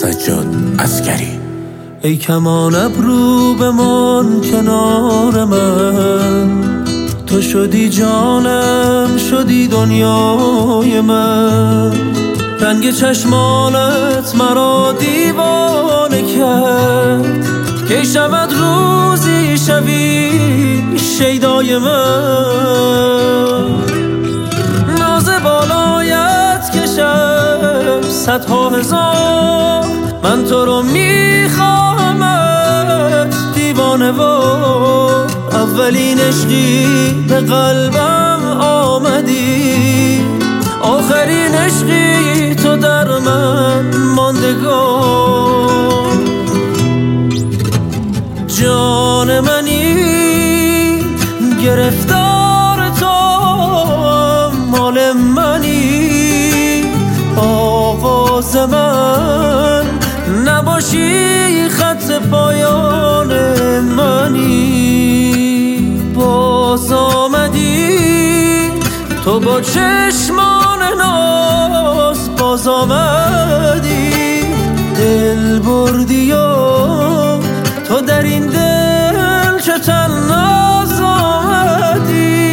سجاد عسکری. ای کمان ابرو بمان کنار من، تو شدی جانم، شدی دنیای من. رنگ چشمانت مرا دیوانه کرد، که شود روزی شوی شیدای من. ناز بالایت کشم صدها هزار، من تو رو میخواهمت دیوانه وار. اولین عشقی به قلبم آمدی، آخرین عشقی تو در من ماندگار. جان منی گرفتار تو، مال منی آغاز من، نباشی خط پایان منی. باز آمدی تو با چشمان ناز، باز آمدی دل بردی و تو در این دل چه تناز آمدی.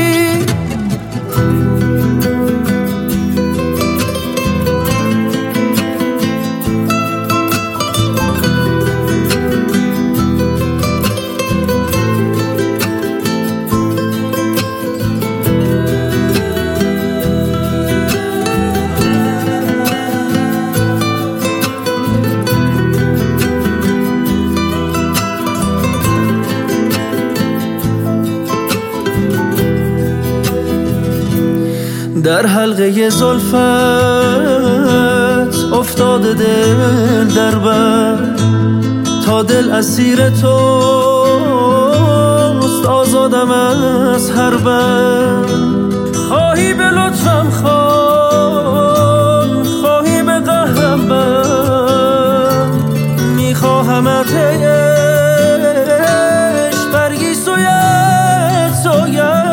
در حلقه زلفت افتاده دل در بر، تا دل اسیر توست آزادم از هر بند. خواهی به لطفم خوان، خواهی به قهرم بند، میخواهمت عشق برگی سویت سویت.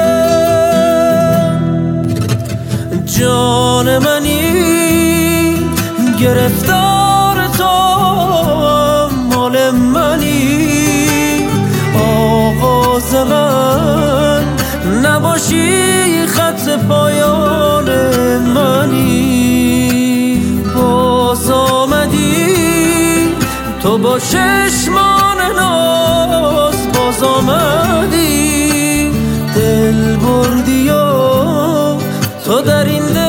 جان منی گرفتار تو، مال منی آغاز من، نباشی خط پایان منی. باز آمدی تو با چشمان ناز، باز آمدی دل بردی و تو در این